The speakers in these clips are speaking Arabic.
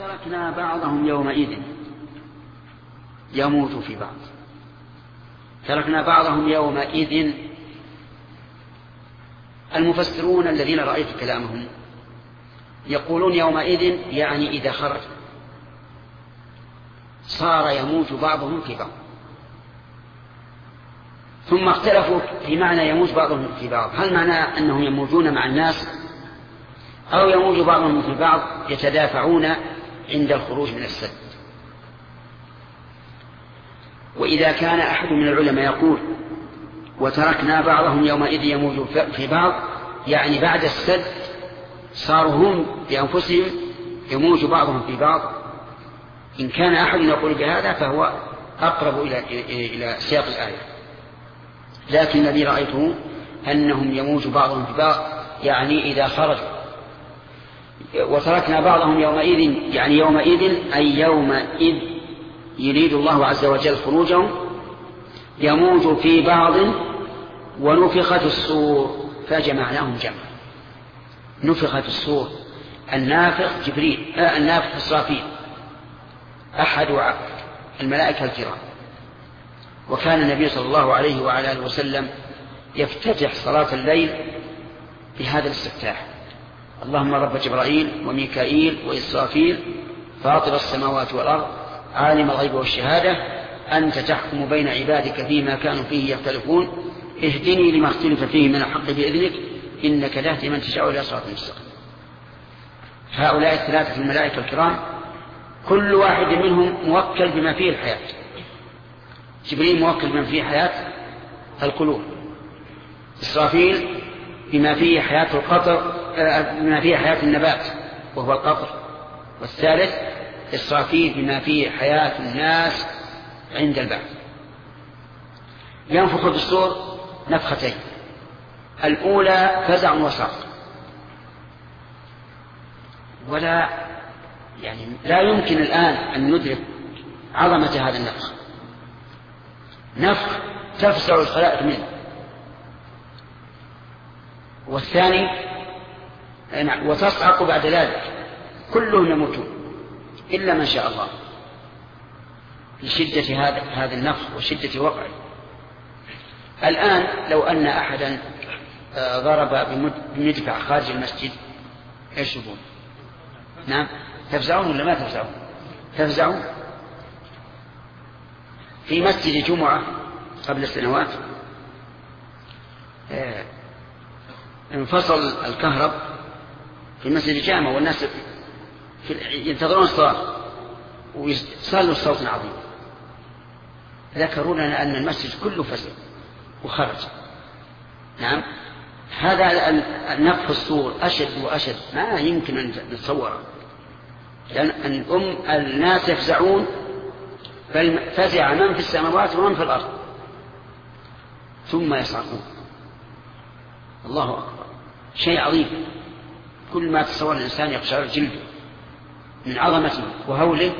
وتركنا بعضهم يومئذ يموت في بعض. تركنا بعضهم يومئذ. المفسرون الذين رأيت كلامهم يقولون يومئذ يعني إذا خرج صار يموت بعضهم في بعض. ثم اختلفوا في معنى يموت بعضهم في بعض، هل معنى أنهم يموتون مع الناس أو يموت بعضهم في بعض يتدافعون عند الخروج من السد. وإذا كان أحد من العلماء يقول وتركنا بعضهم يومئذ يموت في بعض يعني بعد السد صاروا هم بأنفسهم يموت بعضهم في بعض، إن كان أحد يقول بهذا فهو أقرب إلى سياق الآية. لكن الذي رأيته أنهم يموت بعضهم في بعض يعني إذا خرجوا. وتركنا بعضهم يومئذ يعني يومئذ أي يومئذ يريد الله عز وجل خروجهم يموت في بعض ونفخت الصور فجمعناهم جمعا. نفخت الصور، النافخ جبريل، النافخ إسرافيل أحد الملائكة الكرام. وكان النبي صلى الله عليه وعلى آله وسلم يفتتح صلاة الليل بهذا الاستفتاح: اللهم رب جبرائيل وميكائيل وإسرافيل فاطر السماوات والأرض عالم الغيب والشهادة أنت تحكم بين عبادك فيما كانوا فيه يختلفون اهدني لما اختلف فيه من الحق بإذنك إنك تهدي من تشاء إلى صراط مستقيم. هؤلاء الثلاثة الملائكة الكرام كل واحد منهم موكل بما فيه الحياة. جبريل موكل بما فيه حياة القلوب، إسرافيل بما فيه حياة القطر، بما فيه حياة النبات وهو القطر، والثالث إسرافيل بما فيه حياة الناس عند البعث. ينفخ بالصور نفختين، الأولى فزع وصعق، ولا لا يمكن الآن أن ندرك عظمة هذا النفخ. نفخ تفزع الخلائق منه. والثاني وتصعق بعد ذلك، كلهم يموتون إلا من شاء الله لشدة هذا النفخ وشدة وقعه. الآن لو أن أحدا ضرب بمدفع خارج المسجد ايش يقول؟ نعم، تفزعون ولا ما تفزعون؟ تفزعون. في مسجد جمعة قبل سنوات انفصل الكهرب في مسجد الجامع والناس ينتظرون الصلاة وصلوا الصوت عظيم. ذكروا لنا أن المسجد كله فزع وخرج. نعم، هذا النفخ الصور أشد وأشد، ما يمكن أن نتصوره، لأن الناس يفزعون، بل فزع من في السماوات ومن في الأرض ثم يصعقون. الله أكبر، شيء عظيم. كل ما تصور الإنسان يقشعر جلده من عظمته وهوله.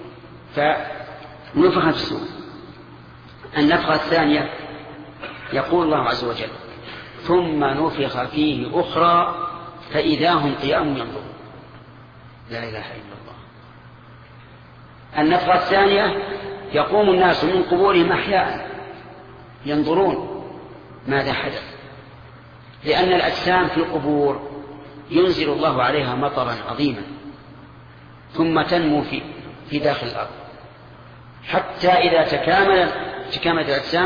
فنفخت الصور. النفخة الثانية يقول الله عز وجل ثم نفخ فيه أخرى فإذا هم قيام ينظرون. لا إله إلا الله. النفخة الثانية يقوم الناس من قبورهم أحياء ينظرون ماذا حدث، لأن الأجسام في القبور ينزل الله عليها مطرا عظيما ثم تنمو في داخل الأرض حتى إذا تكاملت الأجسام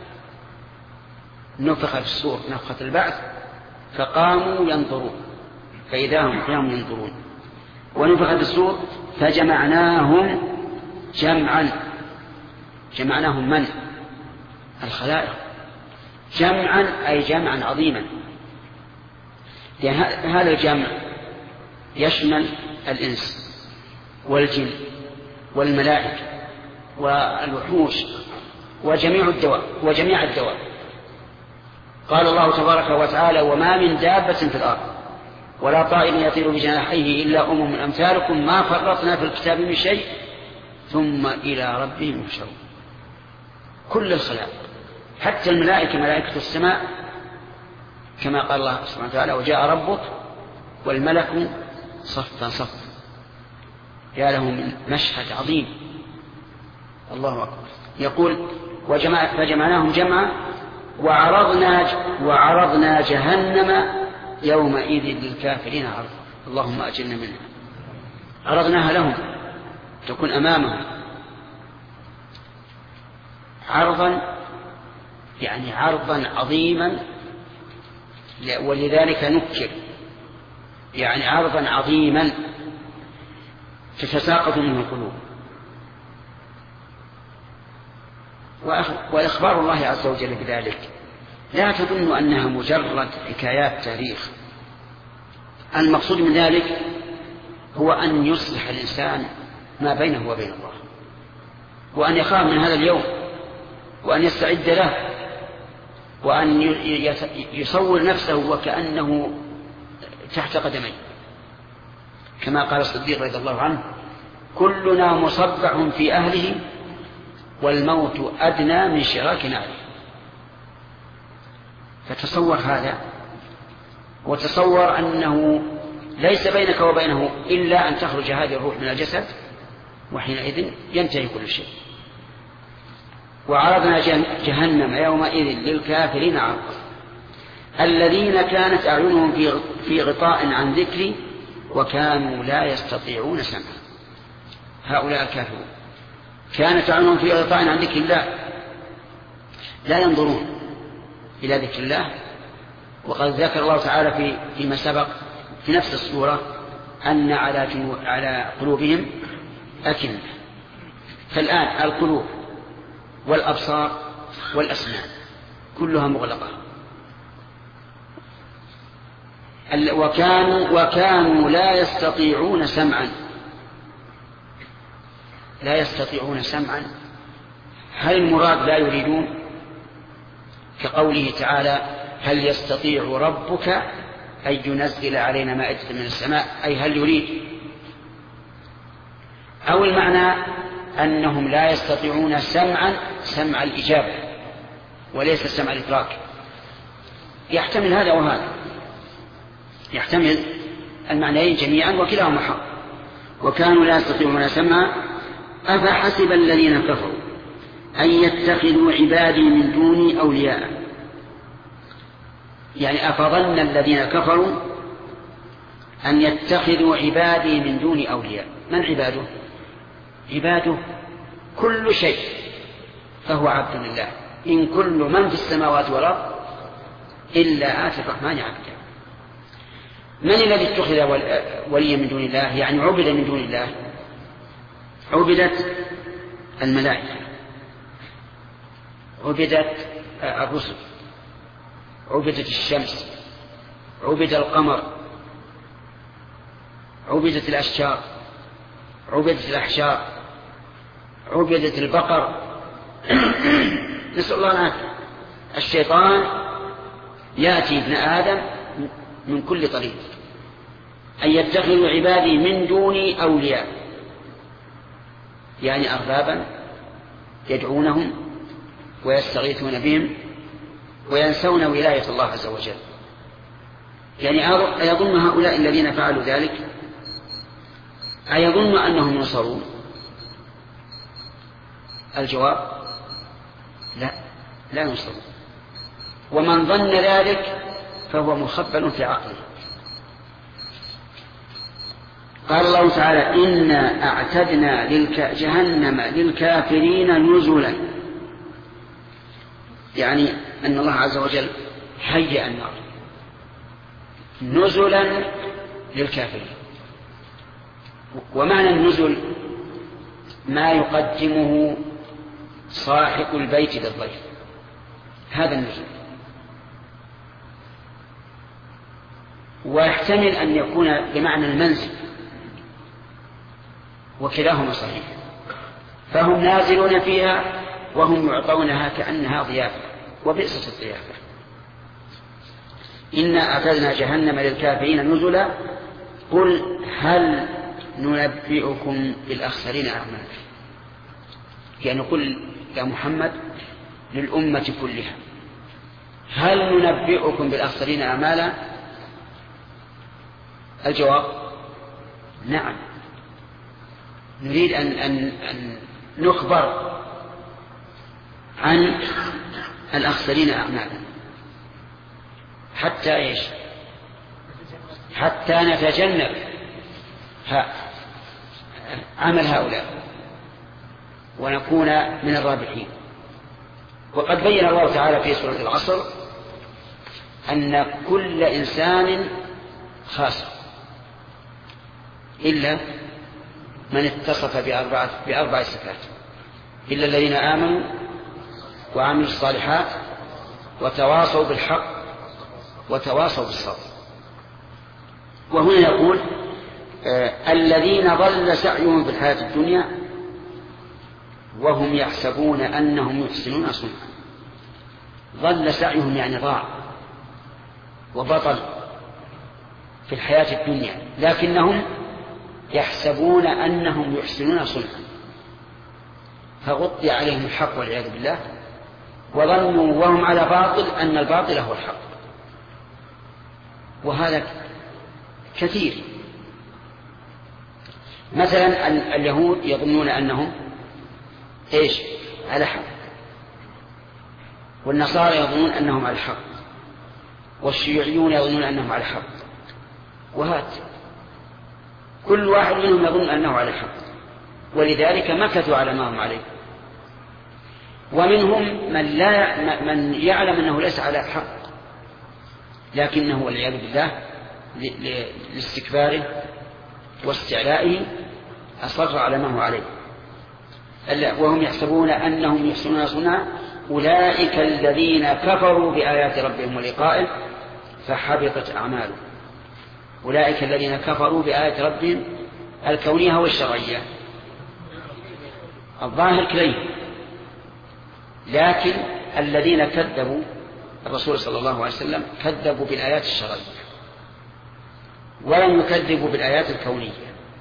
نفخ في الصور نفخة البعث فقاموا ينظرون فإذا هم قيام ينظرون. ونفخ في الصور فجمعناهم جمعا. جمعناهم من؟ الخلائق. جمعا أي جمعا عظيما. هذا الجمع يشمل الإنس والجن والملائكة والوحوش وجميع الدواب. قال الله تبارك وتعالى وما من دابة في الأرض ولا طائر يطير بجناحيه إلا أمم أمثالكم ما فرطنا في الكتاب من شيء ثم إلى ربهم يحشرون. كل الخلائق حتى الملائكة ملائكة السماء كما قال الله سبحانه وتعالى وجاء ربك والملك صفا صفا. يا له من مشهد عظيم. الله أكبر. يقول فجمعناهم جمعا وعرضنا جهنم يومئذ للكافرين عرضا. اللهم أجرنا منها. عرضناها لهم تكون أمامهم عرضا، يعني عرضا عظيما، ولذلك نكر، يعني عرضا عظيما تتساقط منه القلوب. وإخبار الله عز وجل بذلك لا تظن أنها مجرد حكايات تاريخ. المقصود من ذلك هو أن يصلح الإنسان ما بينه وبين الله، وأن يخاف من هذا اليوم، وأن يستعد له، وأن يصور نفسه وكأنه تحت قدميه، كما قال الصديق رضي الله عنه: كلنا مصبع في أهله والموت أدنى من شراك نعله. فتصور هذا، وتصور أنه ليس بينك وبينه إلا أن تخرج هذه الروح من الجسد، وحينئذ ينتهي كل شيء. وعرضنا جهنم يومئذ للكافرين عرضا الذين كانت أعينهم في غطاء عن ذكري وكانوا لا يستطيعون سمعا. هؤلاء الكافرون كانت أعينهم في غطاء عن ذكر الله، لا ينظرون إلى ذكر الله. وقد ذكر الله تعالى فيما سبق في نفس السورة أن على قلوبهم أكنة. فالآن القلوب والأبصار والأسنان كلها مغلقة. وكانوا لا يستطيعون سمعا. لا يستطيعون سمعا، هل المراد لا يريدون؟ كقوله تعالى: هل يستطيع ربك أن ينزل علينا مائدة من السماء، أي هل يريد؟ أو المعنى أنهم لا يستطيعون سمع الإجابة وليس سمع الإدراك. يحتمل هذا وهذا، يحتمل المعنيين جميعا وكلاهما حق. وكانوا لا يستطيعون سمعا أفحسب الذين كفروا أن يتخذوا عبادي من دوني أولياء. يعني أفظن الذين كفروا أن يتخذوا عبادي من دوني أولياء. من عباده؟ عباده كل شيء فهو عبد لله. إن كل من في السماوات والأرض إلا آتي الرحمن عبدا. من الذي اتخذ وليا من دون الله؟ يعني عبد من دون الله. عبدت الملائكة، عبدت الرسل، عبدت الشمس، عبد القمر، عبدت الأشجار، عبدت الأحجار، عبدت البقر. نسأل الله العافية. الشيطان يأتي ابن آدم من كل طريق. أن يتخذوا عبادي من دوني أولياء، يعني أربابا يدعونهم ويستغيثون بهم وينسون ولاية الله عز وجل. يعني أيظن هؤلاء الذين فعلوا ذلك أيظن أنهم ينصرون؟ الجواب: لا ينصرون. ومن ظن ذلك فهو مخبل في عقله. قال الله تعالى: إنا أعتدنا جهنم للكافرين نزلا. يعني أن الله عز وجل هيأ النار نزلا للكافرين. ومعنى النزل ما يقدمه صاحب البيت للضيف، هذا النزل. ويحتمل أن يكون بمعنى المنزل، وكلاهما صحيح. فهم نازلون فيها وهم يعطونها كأنها ضيافة، وبئست الضيافة. إنا أعتدنا جهنم للكافرين نزلا قل هل ننبئكم بالأخسرين أعمالا. يعني قل يا محمد للأمة كلها: هل ننبئكم بالأخسرين أعمالا؟ الجواب: نعم. نريد أن نخبر عن الأخسرين أعمالا حتى إيش؟ حتى نتجنب عمل هؤلاء ونكون من الرابحين. وقد بين الله تعالى في سورة العصر أن كل إنسان خاسر إلا من اتصف بأربع صفات: إلا الذين آمنوا وعملوا الصالحات وتواصوا بالحق وتواصوا بالصبر. وهنا يقول الذين ضل سعيهم في الحياة الدنيا وهم يحسبون أنهم يحسنون صنعا. ضل سعيهم يعني ضاع وبطل في الحياة الدنيا، لكنهم يحسبون أنهم يحسنون صنعا، فغطي عليهم الحق والعياذ بالله، وظنوا وهم على باطل أن الباطل هو الحق. وهذا كثير. مثلا اليهود يظنون أنهم إيش؟ على حق، والنصارى يظنون أنهم على الحق، والشيوعيون يظنون أنهم على الحق، وهات كل واحد منهم يظن أنه على الحق، ولذلك مكثوا على ما هم عليه. ومنهم من يعلم أنه ليس على الحق، لكنه والعياذ بالله لاستكباره واستعلائه أصر على ما هو عليه. وهم يحسبون أنهم يحسنون صنعا أولئك الذين كفروا بآيات ربهم ولقائه فحبطت أعمالهم. أولئك الذين كفروا بآيات ربهم الكونية والشرعية، الظاهر كليه، لكن الذين كذبوا الرسول صلى الله عليه وسلم كذبوا بالآيات الشرعية ولم يكذبوا بالآيات الكونية.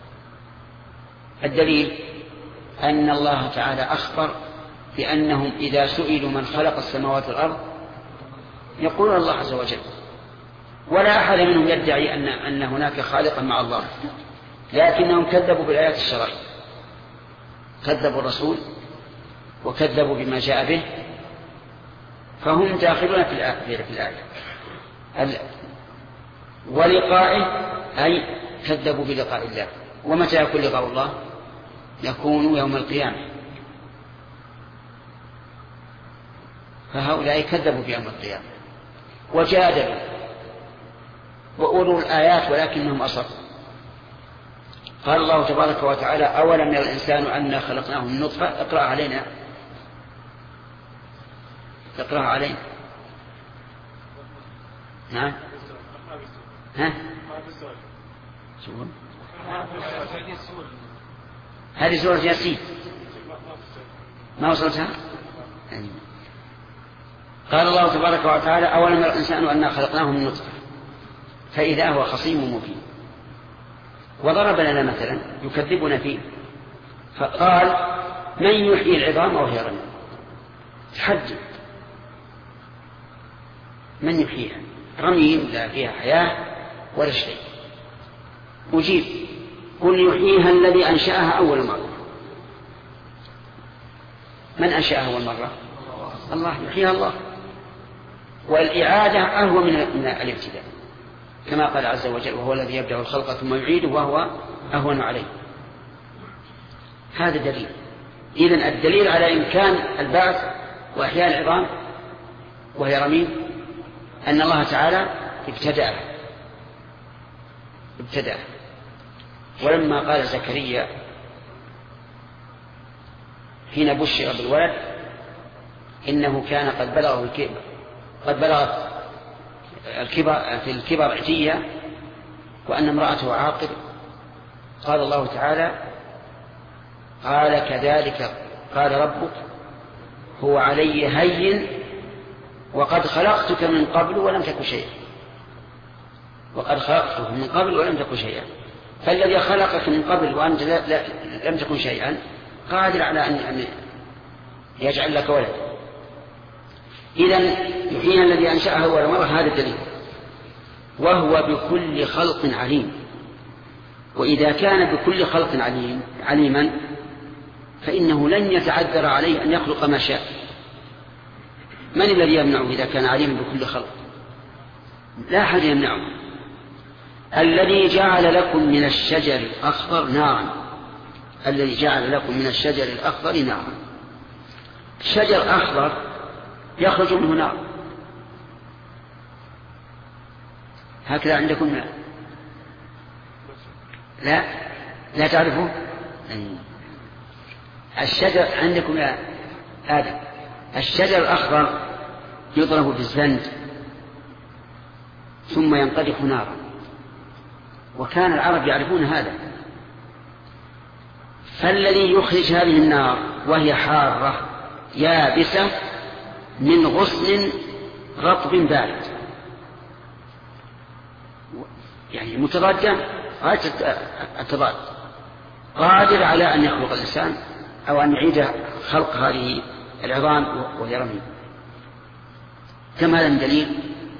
الدليل أن الله تعالى أخبر بأنهم إذا سئلوا من خلق السماوات والأرض يقولون الله عز وجل، ولا أحد منهم يدعي أن هناك خالقا مع الله، لكنهم كذبوا بالآيات الشرعية، كذبوا الرسول وكذبوا بما جاء به، فهم داخلون في الآية. ولقائه أي كذبوا بلقاء الله. ومتى يكون لقاء الله؟ يكون يوم القيامة. فهؤلاء كذبوا بيوم القيامة وجادلوا وأولوا الآيات ولكنهم أصروا. قال الله تبارك وتعالى أولم يرى الإنسان أنا خلقناه من نطفة. اقرأ علينا، اقرأ علينا. نعم. ها؟ هذه سورة ياسين ما وصلتها. قال الله تبارك وتعالى أولم يرى الإنسان أنا خلقناه من نطفة فإذا هو خصيم مبين. وضرب لنا مثلا يكذبنا فيه فقال من يحيي العظام وهي رميم. تحدي من يحييها؟ رميم لا فيها حياة ولا شيء. أجيب قل يحييها الذي أنشأها أول مرة. من أنشأها أول مرة؟ الله. يحييها الله، والإعادة أهون من الابتداء، كما قال عز وجل وهو الذي يبدأ الخلق ثم يعيده وهو أهون عليه. هذا دليل. إذن الدليل على إمكان البعث وإحياء العظام وهي رميم أن الله تعالى ابتدأ. ولما قال زكريا حين بشر بالولد إنه كان قد بلغ الكبر عتيا وأن امرأته عاقر، قال الله تعالى قال كذلك قال ربك هو علي هين وقد خلقتك من قبل ولم تك شيئا. وقد خلقتك من قبل ولم تك شيئا. فالذي خلقك من قبل وأنت لم تكن شيئا قادر على أن يجعل لك ولد. إذن يحييها الذي أنشأها أول مرة. هذا الدليل. وهو بكل خلق عليم. وإذا كان بكل خلق عليما فإنه لن يتعذر عليه أن يخلق ما شاء. من الذي يمنعه إذا كان عليما بكل خلق؟ لا أحد يمنعه. الذي جعل لكم من الشجر الأخضر نارا، الذي جعل لكم من الشجر الأخضر نارا. شجر أخضر يخرج منه نار، هكذا عندكم؟ لا تعرفون الشجر عندكم يا آدم. الشجر الأخضر يضرب بالزند ثم ينقدح نارا، وكان العرب يعرفون هذا. فالذي يخرج هذه النار وهي حارة يابسة من غصن رطب بارد، يعني متضادة غاية التضاد، قادر على أن يخلق الإنسان أو أن يعيد خلق هذه العظام وهي رميم. كم هذا من دليل؟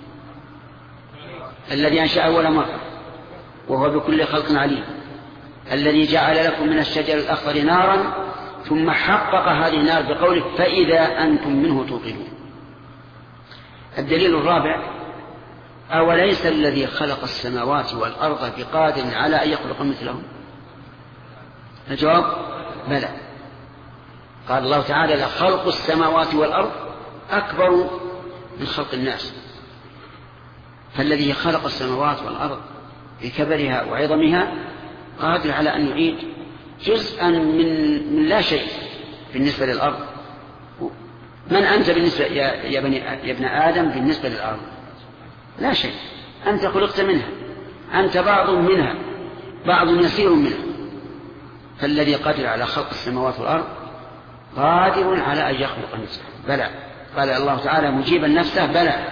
الذي أنشأ أول مرة وهو بكل خلق عليم، الذي جعل لكم من الشجر الأخضر نارا ثم حقق هذه النار بقوله فإذا أنتم منه توقدون. الدليل الرابع: أوليس الذي خلق السماوات والأرض بقادر على أن يخلق مثلهم؟ الجواب: بلى. قال الله تعالى: لخلق السماوات والأرض أكبر من خلق الناس. فالذي خلق السماوات والأرض بكبرها وعظمها قادر على أن يعيد جزءا من لا شيء بالنسبة للأرض. من أنت بالنسبة يا ابن آدم بالنسبة للأرض؟ لا شيء، أنت خلقت منها، أنت بعض منها، بعض يسير منها. فالذي قادر على خلق السماوات والأرض قادر على أن يخلق نفسه. بلى. قال الله تعالى مجيبا نفسه: بلى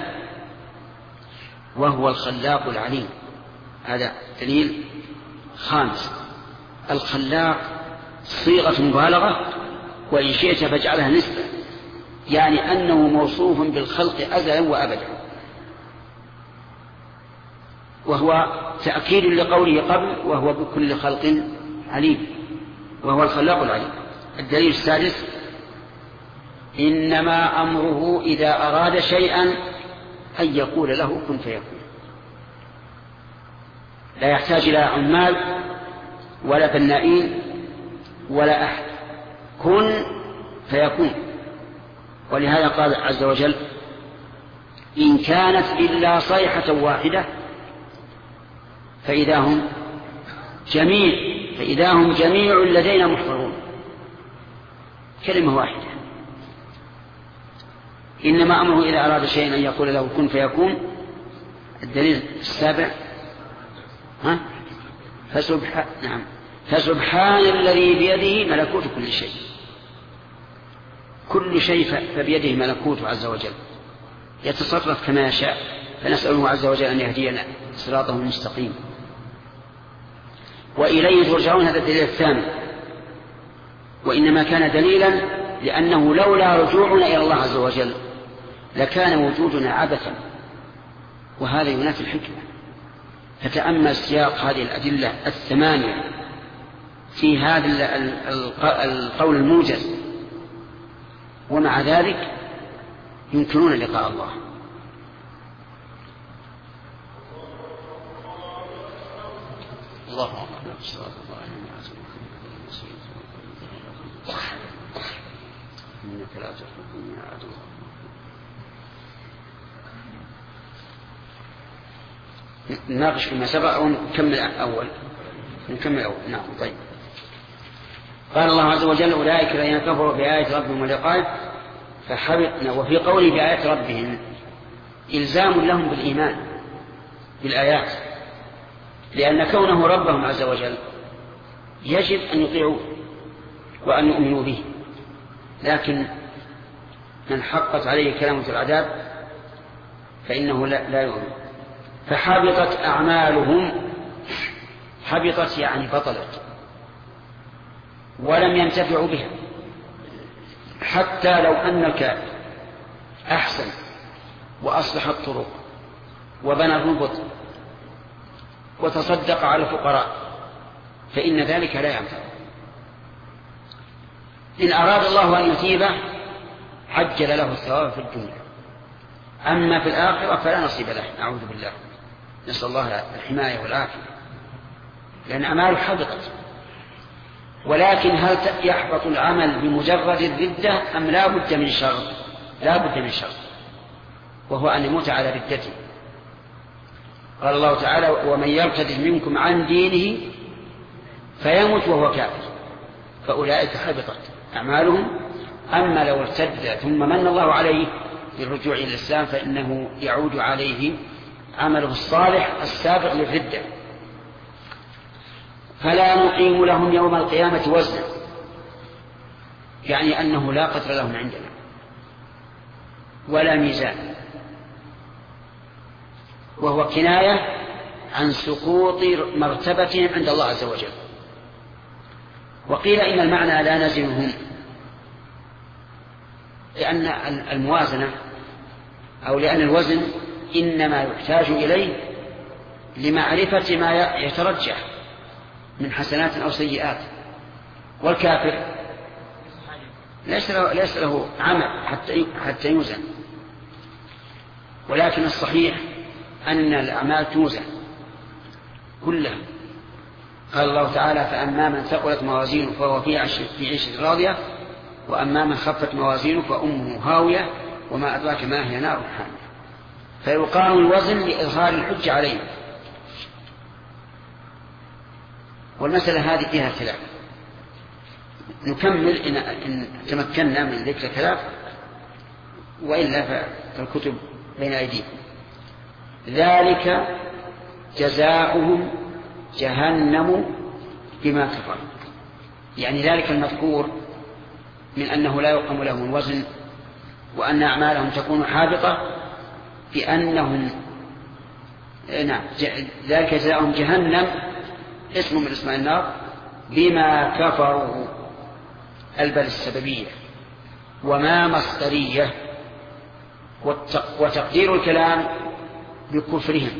وهو الخلاق العليم. هذا دليل خامس. الخلاق صيغة مبالغة، وإن شئت فاجعلها نسبة، يعني أنه موصوف بالخلق أزلا وأبدا، وهو تأكيد لقوله قبل وهو بكل خلق عليم، وهو الخلاق العليم. الدليل السادس: إنما أمره إذا أراد شيئا أن يقول له كن فيكون. لا يحتاج إلى عمال ولا بنائين ولا أحد، كن فيكون. ولهذا قال عز وجل: إن كانت إلا صيحة واحدة فإذا هم جميع لدينا محضرون. كلمة واحدة. إنما أمره إذا أراد شيئا أن يقول له كن فيكون. الدليل السابع: فسبحان الذي بيده ملكوت كل شيء. كل شيء فبيده ملكوته عز وجل، يتصرف كما يشاء. فنسأله عز وجل أن يهدينا صراطه المستقيم. وإليه ترجعون. هذا الدليل الثاني، وإنما كان دليلا لأنه لولا رجوعنا إلى الله عز وجل لكان وجودنا عبثا، وهذا ينافي الحكمة. فتأمل سياق هذه الأدلة الثمانية في هذا القول الموجز، ومع ذلك ينكرون لقاء الله. اللهم إنك لا تخلفني يا عدو. نناقش فيما سبق أو نكمل أول؟ نعم. طيب. قال الله عز وجل: أولئك الذين كفروا بآيات ربهم ولقائه فحبطنا. وفي قوله بآيات ربهم إلزام لهم بالإيمان بالآيات، لأن كونه ربهم عز وجل يجب أن يطيعوه وأن يؤمنوا به. لكن من حقت عليه كلمة العذاب فإنه لا يؤمن. فحبطت أعمالهم. حبطت يعني بطلت، ولم ينتفعوا بها. حتى لو أنك أحسن وأصلح الطرق وبنى الربط وتصدق على الفقراء فإن ذلك لا ينفع. إن أراد الله أن يثيبه عجل له الثواب في الدنيا، أما في الآخرة فلا نصيب له، نعوذ بالله، نسأل الله الحماية والعافية، لأن أعماله حبطت. ولكن هل يحبط العمل بمجرد الردة أم لا بد من شر؟ لا بد من شر، وهو أن يموت على ردته. قال الله تعالى: ومن يرتد منكم عن دينه فيموت وهو كافر فأولئك حبطت أعمالهم. أما لو ارتد ثم من الله عليه بالرجوع إلى الإسلام فإنه يعود عليه عمله الصالح السابق للردة. فلا نقيم لهم يوم القيامة وزنا، يعني أنه لا قدر لهم عندنا ولا ميزان، وهو كناية عن سقوط مرتبتهم عند الله عز وجل. وقيل إن المعنى لا نزنهم، لأن الموازنة أو لأن الوزن إنما يحتاج إليه لمعرفة ما يترجح من حسنات أو سيئات، والكافر ليس له عمل حتى يوزن. ولكن الصحيح أن الأعمال توزن كلها. قال الله تعالى: فأما من ثقلت موازينه فهو في عيشة راضية، وأما من خفت موازينه فأمه هاوية وما أدراك ما هي نار حامية. فيقام الوزن لإظهار الحج عليه. والمسألة هذه فيها خلاف، نكمل إن تمكنا من ذكر الخلاف، وإلا فالكتب بين أيديكم. ذلك جزاؤهم جهنم بما كفروا، يعني ذلك المذكور من أنه لا يقام لهم الوزن وأن أعمالهم تكون حابطة بأنهم ذلك جزاؤهم جهنم اسم من اسماء النار بما كفروا، البل السببية وما مصدرية، وتقدير الكلام بكفرهم.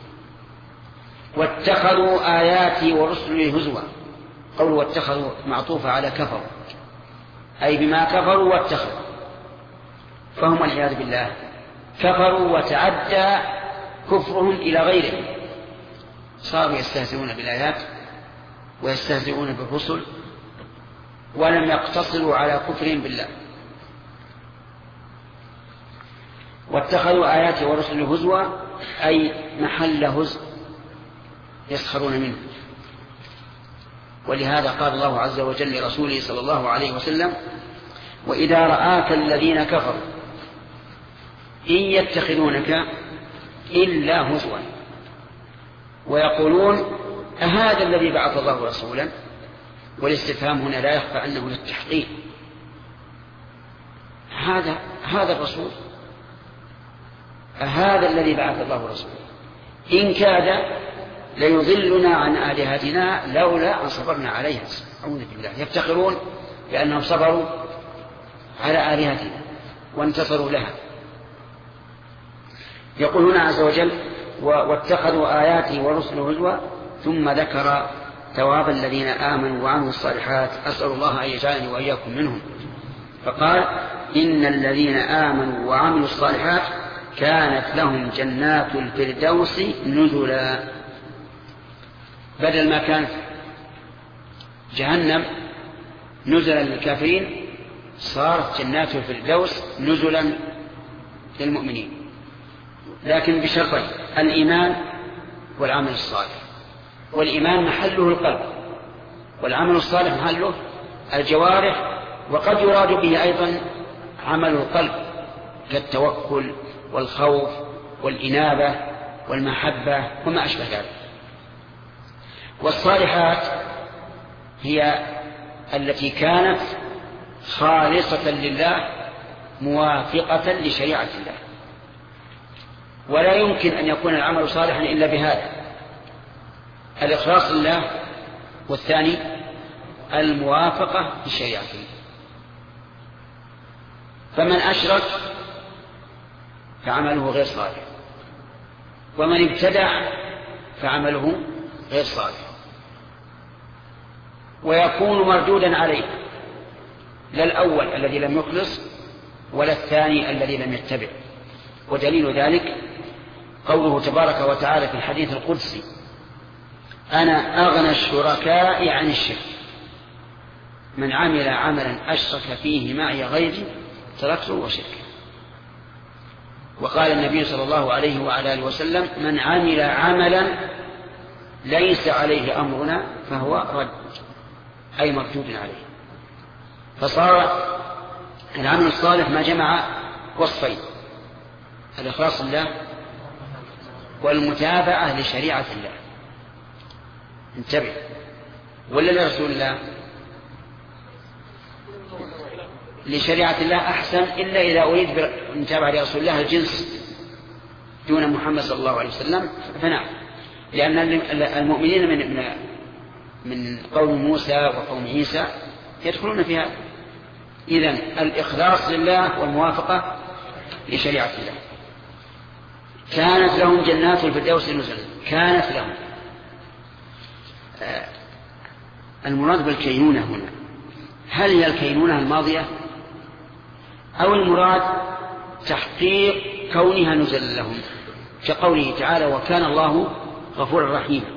واتخذوا آياتي ورسلي هزوا، قول واتخذوا معطوفة على كفروا، أي بما كفروا واتخذوا، فهم والعياذ بالله كفروا وتعدى كفرهم إلى غيرهم، صاروا يستهزئون بالآيات ويستهزئون بالرسل ولم يقتصروا على كفرهم بالله. واتخذوا آياتي ورسلي هزوا أي محل هزء يسخرون منه. ولهذا قال الله عز وجل لرسوله صلى الله عليه وسلم: وإذا رآك الذين كفروا إن يتخذونك إلا هزوا ويقولون أهذا الذي بعث الله رسولا. والاستفهام هنا لا يخفى أنه للتحقيق، هذا الرسول، أهذا الذي بعث الله رسولا، إن كاد ليضلنا عن آلهتنا لولا أن صبرنا عليها. أعوذ بالله، يفتخرون بأنهم صبروا على آلهتنا وانتصروا لها. يقول هنا عز وجل: واتخذوا آياتي ورسلي هزوا، ثم ذكر ثواب الذين آمنوا وعملوا الصالحات، أسأل الله أن يجعلني وإياكم منهم. فقال: إن الذين آمنوا وعملوا الصالحات كانت لهم جنات الفردوس نزلا. بدل ما كانت جهنم نزلا للكافرين صارت جنات الفردوس نزلا للمؤمنين، لكن بشرطين: الإيمان والعمل الصالح. والإيمان محله القلب، والعمل الصالح محله الجوارح، وقد يراد به أيضا عمل القلب كالتوكل والخوف والإنابة والمحبة وما أشبه ذلك. والصالحات هي التي كانت خالصة لله موافقة لشريعة الله، ولا يمكن أن يكون العمل صالحا إلا بهذا: الإخلاص لله، والثاني الموافقة لشريعته. فمن أشرك فعمله غير صالح، ومن ابتدع فعمله غير صالح. ويكون مردودا عليه، لا الأول الذي لم يخلص ولا الثاني الذي لم يتبع. ودليل ذلك قوله تبارك وتعالى في الحديث القدسي: أنا أغنى الشركاء عن الشرك، من عمل عملا أشرك فيه معي غيري تركته وشركه. وقال النبي صلى الله عليه وعلى آله وسلم: من عمل عملا ليس عليه أمرنا فهو رد، أي مردود عليه. فصار العمل الصالح ما جمع وصفين: الإخلاص لله والمتابعة لشريعة الله. انتبه، ولا لرسول الله؟ لشريعة الله أحسن، إلا إذا أريد بالمتابعة لرسول الله الجنس دون محمد صلى الله عليه وسلم فنعم، لأن المؤمنين من قوم موسى وقوم عيسى يدخلون فيها. إذن الإخلاص لله والموافقة لشريعة الله. كانت لهم جنات الفردوس نزلا، كانت لهم. المراد بالكينونة هنا هل هي الكينونة الماضية أو المراد تحقيق كونها نزل لهم، كقوله تعالى: وكان الله غفورا رحيما؟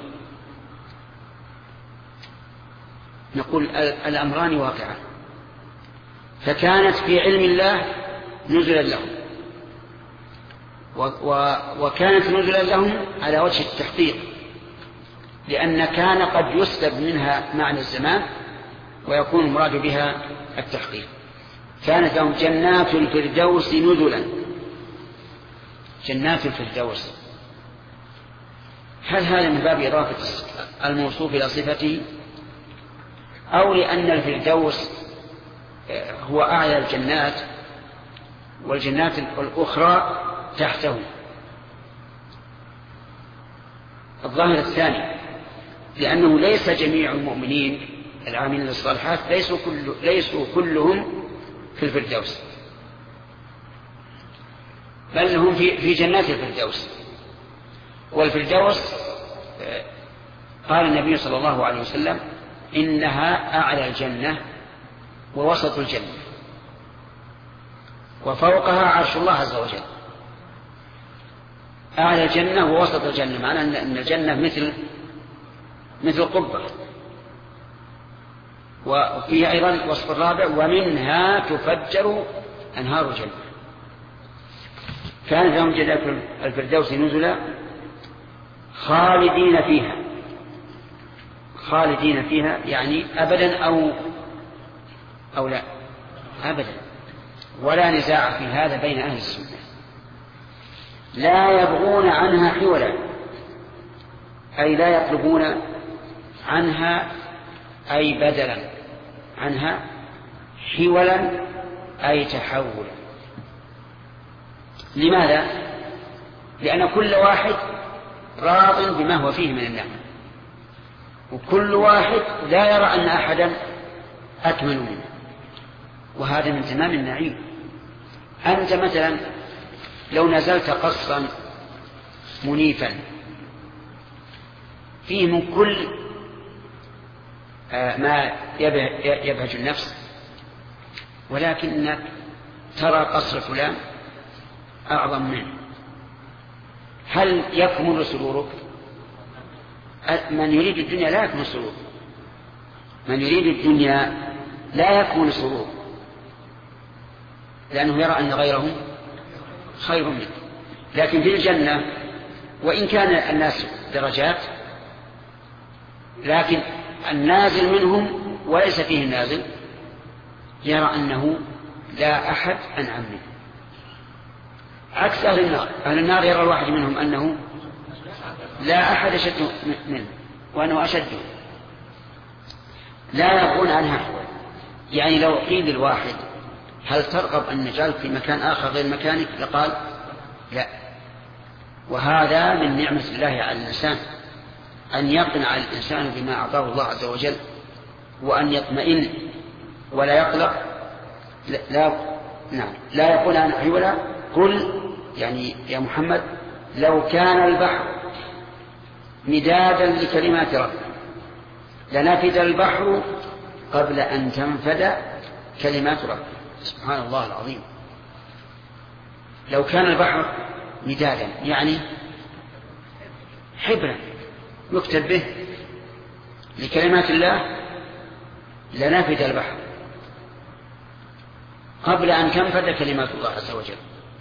نقول الأمران واقعان، فكانت في علم الله نزلا لهم، وكانت نزلا لهم على وجه التحقيق، لأن كان قد يسلب منها معنى الزمان ويكون المراد بها التحقيق. كانت لهم جنات الفردوس نزلا. جنات الفردوس، هل هذا من باب إضافة الموصوف إلى صفته، أو لأن الفردوس هو أعلى الجنات والجنات الأخرى تحته؟ الظاهر الثاني، لأنه ليس جميع المؤمنين العاملين الصالحات ليسوا كلهم في الفردوس، بل هم في جنات الفردوس. والفردوس قال النبي صلى الله عليه وسلم: إنها أعلى الجنة ووسط الجنة وفوقها عرش الله عز وجل. أعلى الجنة ووسط الجنة، معنى أن الجنة مثل قبة. وفيها أيضا الوصف الرابع: ومنها تفجر أنهار الجنة. كانت لهم جنات الفردوس نزلا خالدين فيها. خالدين فيها يعني أبدا أو لا؟ أبدا، ولا نزاع في هذا بين أهل السنة. لا يبغون عنها حولا، أي لا يطلبون عنها أي بدلا عنها، حولا أي تحولا. لماذا؟ لأن كل واحد راض بما هو فيه من النعمة، وكل واحد لا يرى أن أحدا أكمل منه، وهذا من تمام النعيم. أنت مثلا لو نزلت قصرا منيفا فيه من كل ما يبهج النفس، ولكنك ترى قصر فلان أعظم منه، هل يكمل سرورك؟ من يريد الدنيا لا يكمل سرور، من يريد الدنيا لا يكمل سرور، لأنه يرى أن غيره خير منه. لكن في الجنة وإن كان الناس درجات، لكن النازل منهم وليس فيه النازل يرى أنه لا أحد أنعم منه، عكس أهل النار. أهل النار يرى الواحد منهم أنه لا أحد أشد منه وأنه أشد. لا يبغون عنها حول، يعني لو قيل الواحد: هل ترغب أن نجعلك في مكان آخر غير مكانك؟ لقال لا. وهذا من نعمة الله على الإنسان، أن يقنع الإنسان بما أعطاه الله عز وجل، وأن يطمئن ولا يقلق. لا يقول عن حولا. قل يعني يا محمد: لو كان البحر مدادا لكلمات ربي لنفد البحر قبل أن تنفد كلمات ربي. سبحان الله العظيم. لو كان البحر مدادا يعني حبرا يكتب به لكلمات الله لنفد البحر قبل أن تنفد كلمات الله عز وجل،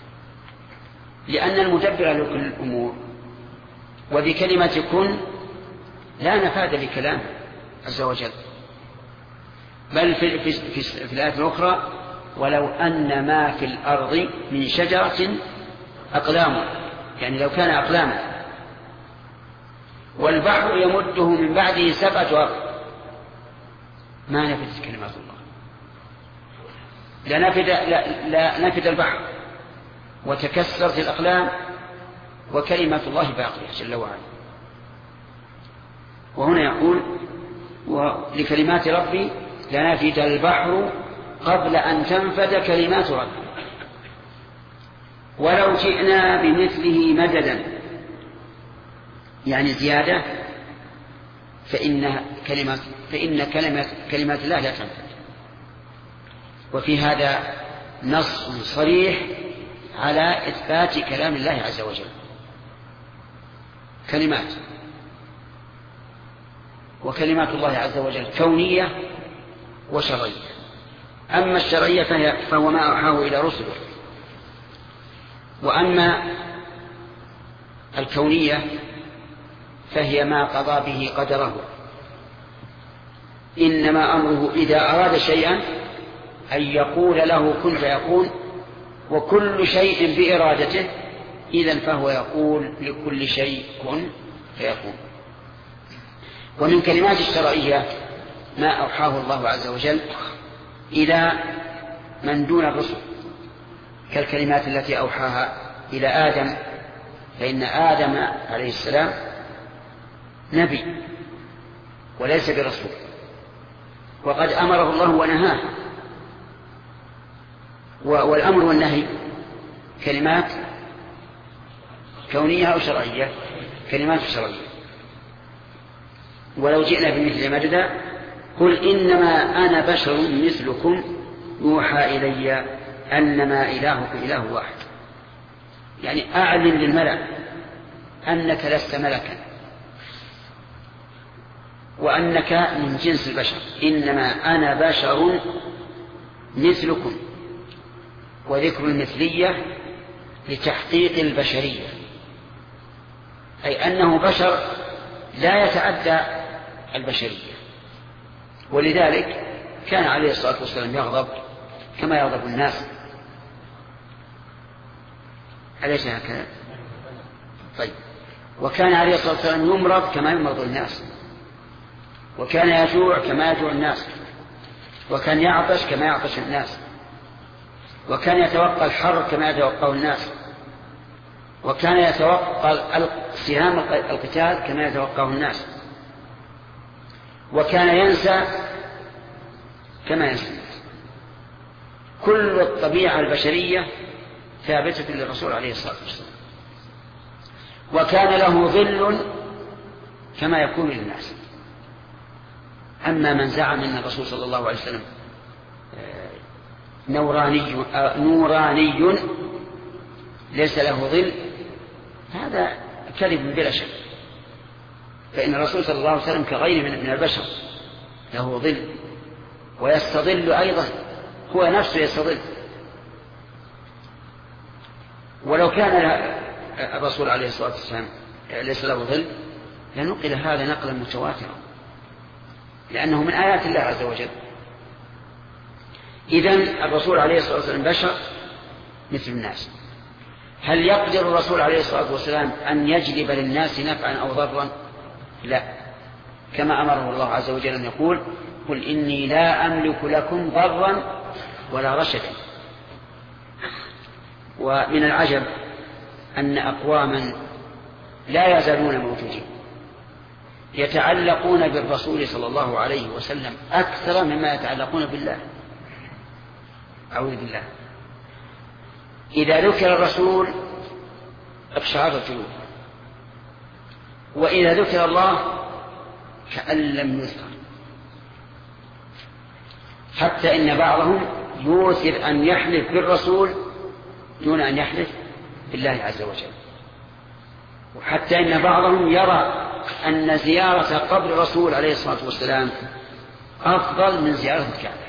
لأن المدبر لكل الأمور وبكلمة كن لا نفاد لكلامه عز وجل. بل في الآية الأخرى ولو أن ما في الأرض من شجرة أقلام، يعني لو كان أقلاما والبحر يمده من بعده 7 أرض ما نفدت كلمات الله. لا نفد البحر وتكسرت الأقلام وكلمات الله باقية جل وعلا. وهنا يقول لكلمات ربي لنفد البحر قبل أن تنفد كلمات ربي ولو جئنا بمثله مددا، يعني زيادة، فإن كلمات الله لا تنفد. وفي هذا نص صريح على إثبات كلام الله عز وجل. كلمات، وكلمات الله عز وجل كونية وشرعية. أما الشرعية فهو ما أوحاه إلى رسله، وأما الكونية فهي ما قضى به قدره. إنما أمره إذا أراد شيئا أن يقول له كن فيكون، وكل شيء بإرادته، إذن فهو يقول لكل شيء كن فيكون. ومن كلمات الشرعية ما أوحاه الله عز وجل إلى من دون الرسل، كالكلمات التي أوحاها إلى آدم، فإن آدم عليه السلام نبي وليس برسول، وقد أمره الله ونهاه. والأمر والنهي كلمات كونية أو شرعية، كلمات شرعية. ولو جئنا بمثل مددا قل إنما أنا بشر مثلكم يوحى إلي أنما إلهكم إله واحد، يعني أعلن للملأ أنك لست ملكا وأنك من جنس البشر، إنما أنا بشر مثلكم. وذكر المثلية لتحقيق البشرية، أي أنه بشر لا يتعدى البشرية. ولذلك كان عليه الصلاة والسلام يغضب كما يغضب الناس، أليس هكذا؟ طيب. وكان عليه الصلاة والسلام يمرض كما يمرض الناس، وكان يجوع كما يجوع الناس، وكان يعطش كما يعطش الناس، وكان يتوقى الحر كما يتوقاه الناس، وكان يتوقى سهام القتال كما يتوقاه الناس، وكان ينسى كما ينسى الناس. كل الطبيعة البشرية ثابتة للرسول عليه الصلاة والسلام. وكان له ظل كما يكون للناس. أما من زعم أن الرسول صلى الله عليه وسلم نوراني ليس له ظل، هذا كذب بلا شك. فإن الرسول صلى الله عليه وسلم كغيره من البشر له ظل ويستظل أيضا، هو نفسه يستظل. ولو كان الرسول عليه الصلاة والسلام ليس له ظل لنقل هذا نقلا متواترا، لأنه من آيات الله عز وجل. إذن الرسول عليه الصلاة والسلام بشر مثل الناس. هل يقدر الرسول عليه الصلاة والسلام أن يجلب للناس نفعا أو ضرا؟ لا، كما أمره الله عز وجل أن يقول قل إني لا أملك لكم ضرا ولا رشدا. ومن العجب أن أقواما لا يزالون موجودين يتعلقون بالرسول صلى الله عليه وسلم أكثر مما يتعلقون بالله. أعوذ بالله. إذا ذكر الرسول أقشعرت جلودهم، وإذا ذكر الله كأن لم يذكر. حتى إن بعضهم يوثر أن يحلف بالرسول دون أن يحلف بالله عز وجل. وحتى إن بعضهم يرى أن زيارة قبر الرسول عليه الصلاة والسلام أفضل من زيارة الكعبة.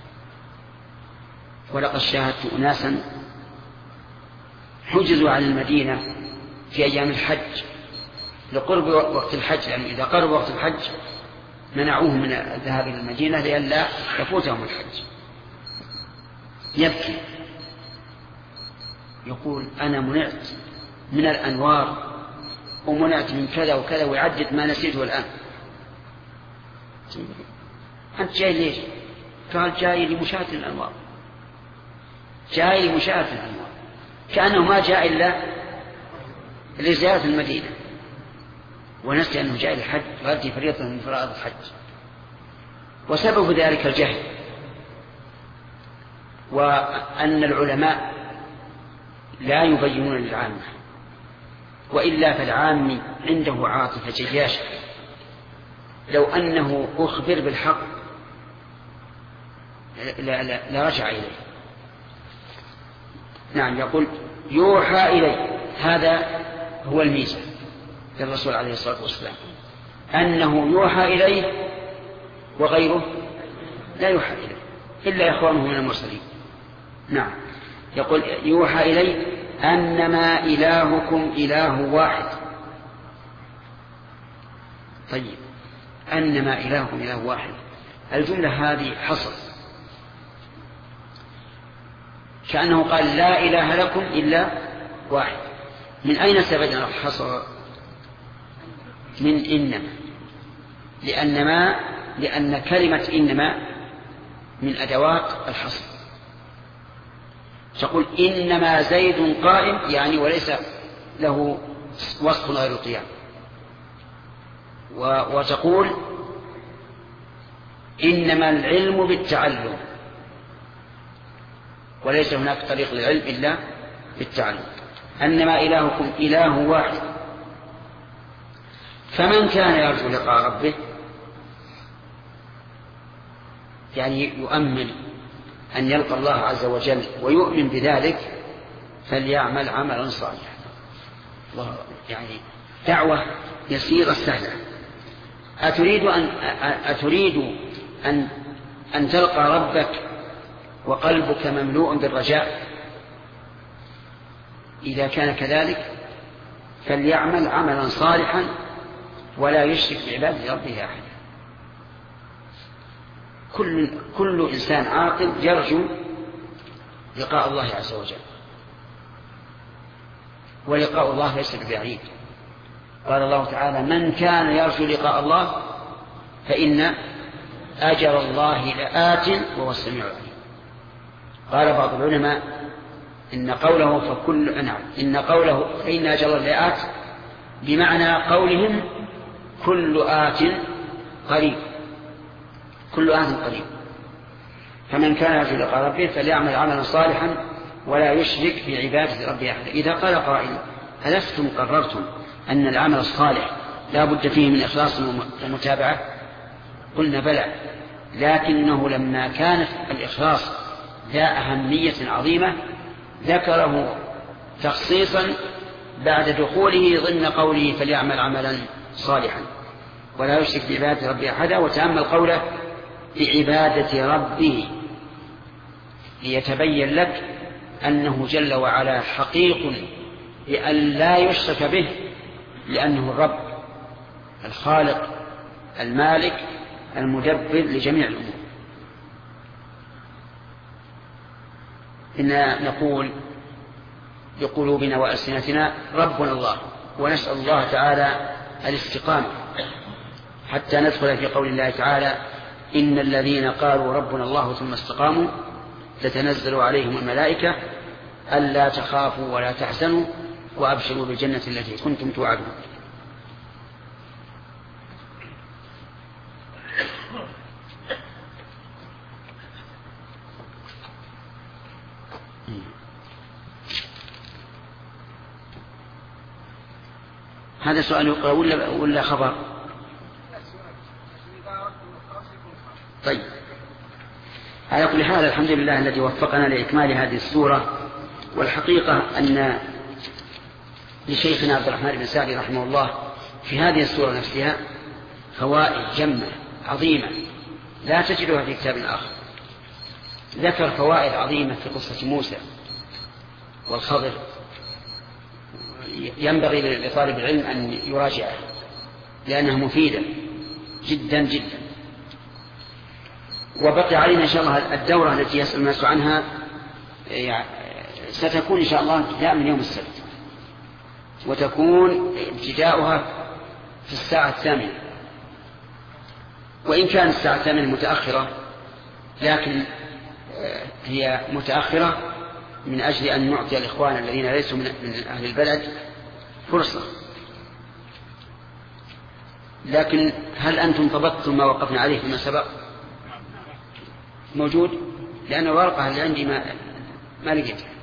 ولقد شاهدت أناسا حجزوا عن المدينة في أيام الحج لقرب وقت الحج، يعني إذا قرب وقت الحج منعوهم من الذهاب إلى المدينة لئلا يفوتهم الحج. يبكي يقول أنا منعت من الأنوار ومنعت من كذا وكذا، ويعدد ما نسيته الآن. أنت جاي ليش؟ قال جاي لمشاهدة الأنوار، جاي لمشاهدة الأنوار، كأنه ما جاء إلا لزيارة المدينة، ونسي أنه جاء للحج ويؤدي فريضة من فرائض الحج. وسبب ذلك الجهل، وأن العلماء لا يبينون للعامة، وإلا فالعام عنده عاطفة جياشة، لو أنه أخبر بالحق لا رجع إليه. نعم، يقول يوحى إليه، هذا هو الميزة للرسول عليه الصلاة والسلام، أنه يوحى إليه وغيره لا يوحى إليه إلا إخوانه من المرسلين. نعم، يقول يوحى إليه أنما إلهكم إله واحد. طيب، أنما إلهكم إله واحد، الجملة هذه حصر، كأنه قال لا إله لكم إلا واحد. من أين استفدنا الحصر؟ من إنما، لأن كلمة إنما من أدوات الحصر. تقول إنما زيد قائم، يعني وليس له وصف غير القيام. وتقول إنما العلم بالتعلم، وليس هناك طريق للعلم إلا بالتعلم. أنما إلهكم إله واحد، فمن كان يرجو لقاء ربه، يعني يؤمل أن يلقى الله عز وجل ويؤمن بذلك، فليعمل عملا صالحا. يعني دعوة يسيرة سهلة. أتريد أن تلقى ربك وقلبك مملوء بالرجاء؟ إذا كان كذلك فليعمل عملا صالحا ولا يشرك بعبادة ربه أحدا. كل إنسان عاقل يرجو لقاء الله عز وجل، ولقاء الله ليس ببعيد. قال الله تعالى من كان يرجو لقاء الله فإن أجر الله لآت وهو السميع العليم. قال بعض العلماء إن قوله فإن أجر الله لآت بمعنى قولهم كل آت قريب، كل آت قريب. فمن كان يرجو لقاء ربه فليعمل عملا صالحا ولا يشرك بعبادة ربه أحدا. إذا قال قائل ألستم قررتم أن العمل الصالح لا بد فيه من إخلاص ومتابعة؟ قلنا بلى، لكنه لما كانت الإخلاص ذا أهمية عظيمة ذكره تخصيصا بعد دخوله ضمن قوله فليعمل عملا صالحا ولا يشرك بعبادة ربه أحدا. وتأمل قوله بعبادة ربه ليتبين لك أنه جل وعلا حقيق بأن لا يشرك به، لأنه الرب الخالق المالك المدبر لجميع الأمور. إننا نقول بقلوبنا وألسنتنا ربنا الله، ونسأل الله تعالى الاستقامة حتى ندخل في قول الله تعالى إن الذين قالوا ربنا الله ثم استقاموا تتنزل عليهم الملائكة ألا تخافوا ولا تحزنوا وأبشروا بالجنة التي كنتم توعدون. هذا سؤال يقرأ ولا خبر؟ طيب، على كل حال الحمد لله الذي وفقنا لإكمال هذه السورة. والحقيقة أن لشيخنا عبد الرحمن بن سعدي رحمه الله في هذه السورة نفسها فوائد جمة عظيمة لا تجدها في كتاب آخر. ذكر فوائد عظيمة في قصة موسى والخضر، ينبغي لطالب العلم أن يراجعها لأنها مفيدة جدا جدا. وبقي علينا إن شاء الله الدورة التي يسأل الناس عنها ستكون إن شاء الله ابتداء من يوم السبت، وتكون ابتداؤها في الساعة 8، وإن كانت الساعة 8 متأخرة لكن هي متأخرة من أجل أن نعطي الإخوان الذين ليسوا من أهل البلد فرصة. لكن هل أنتم طبقتم ما وقفنا عليه فيما سبق؟ موجود؟ لأن الورقة اللي عندي ما لقيتها.